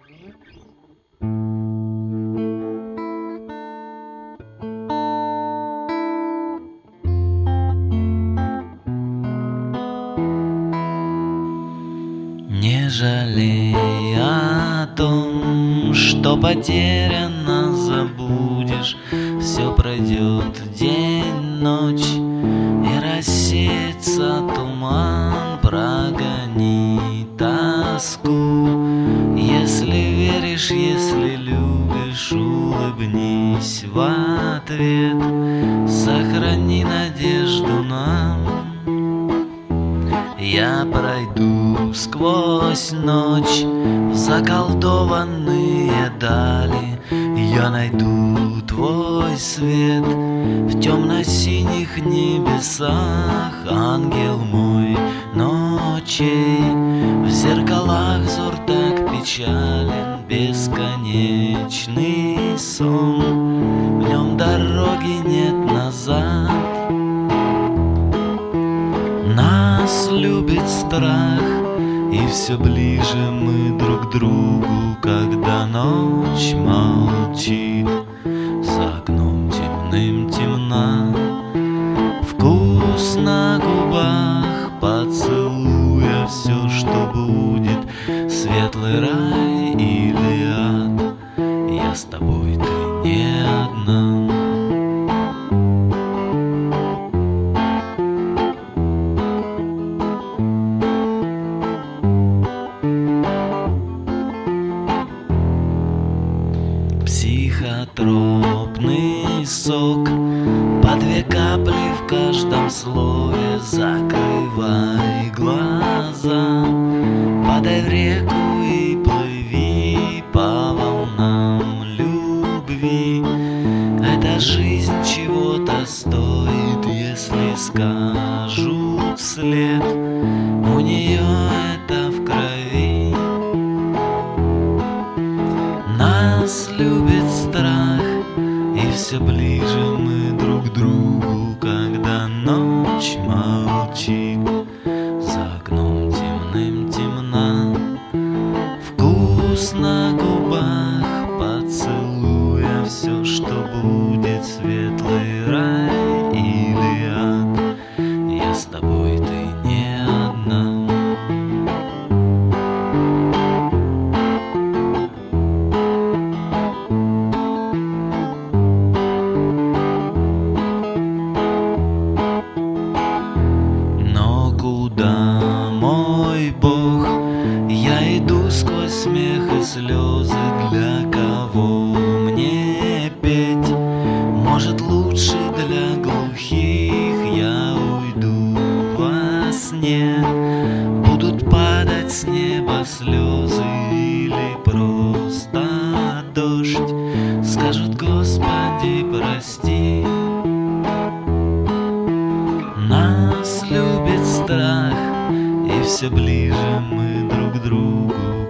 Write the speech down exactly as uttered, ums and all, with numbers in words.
Не жалей о том, что потеряно, забудешь. Все пройдет день, ночь, и рассеется туман. Прогони тоску. Если веришь, если любишь, улыбнись в ответ. Сохрани надежду нам. Я пройду сквозь ночь в заколдованные дали. Я найду твой свет в темно-синих небесах. Ангел мой ночей, в зеркалах взор так печален. Бесконечный сон, в нем дороги нет назад. Нас любит страх, и все ближе мы друг к другу, когда ночь молчит. За окном темным темна, вкус на губах поцелуя. Все, что будет, светлый рай или ад, я с тобой, ты не одна. Психотропный сок, по две капли в каждом слове. Закрывай глаза, падай в реку и плыви по волнам любви. Эта жизнь чего-то стоит, если скажут вслед. У нее это в крови. Нас любит страх, и все ближе мы друг к другу, когда ночь молчит. За окном темным темна, вкус на губах поцелуя. Все, что будет, светлый рай или ад, я с тобой, ты не одна. Куда, мой Бог, я иду сквозь смех и слезы. Для кого мне петь? Может, лучше для глухих. Я уйду во сне. Будут падать с неба слезы или просто дождь. Скажут: Господи, прости. Нас любит страх, и все ближе мы друг к другу,